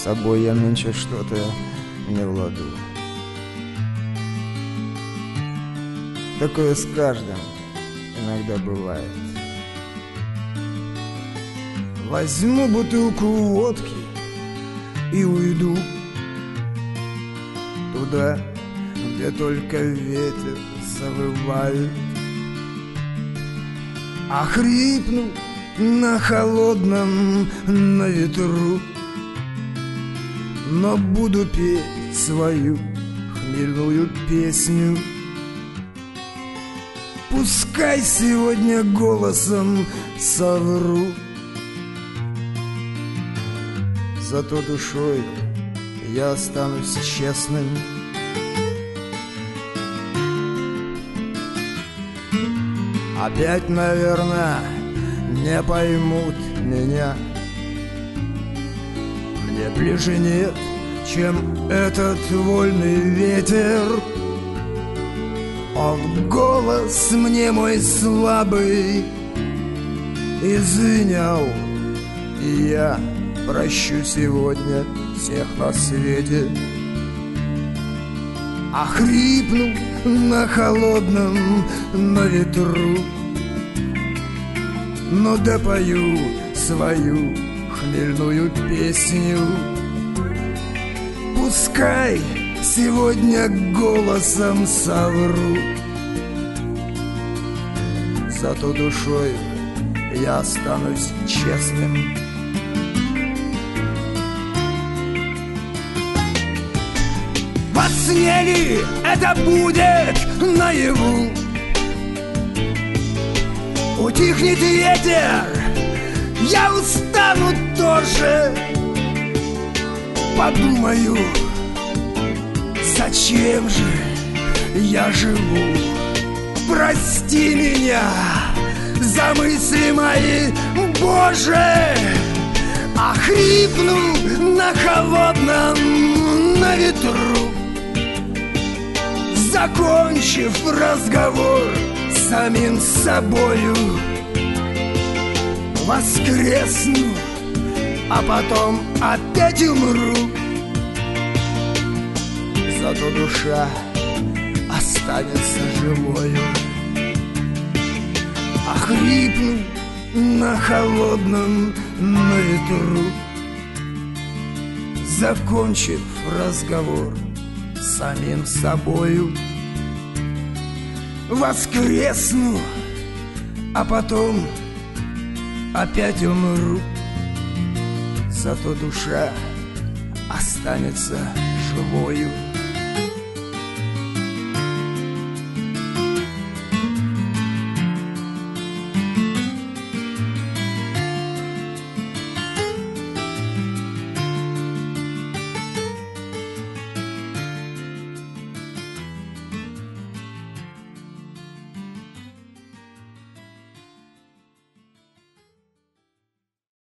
собой я нынче что-то не в ладу. Такое с каждым иногда бывает. Возьму бутылку водки и уйду туда, где только ветер завывает. Охрипну на холодном, на ветру, но буду петь свою хмельную песню. Пускай сегодня голосом совру, зато душой я останусь честным. Опять, наверное, не поймут меня. Мне ближе нет, чем этот вольный ветер. Он голос мне мой слабый извинял, и я прощу сегодня всех на свете. Охрипну на холодном, на ветру, но допою свою хмельную песню. Пускай сегодня голосом совру, зато душой я останусь честным. Во сне ли это будет наяву? Утихнет ветер, я устану тоже. Подумаю, зачем же я живу? Прости меня за мысли мои, Боже. Охрипну на холодном, на ветру, закончив разговор с самим собою. Воскресну, а потом опять умру, зато душа останется живою. Охрипну на холодном, на ветру, закончив разговор с самим собою. Воскресну, а потом опять умру, зато душа останется живою.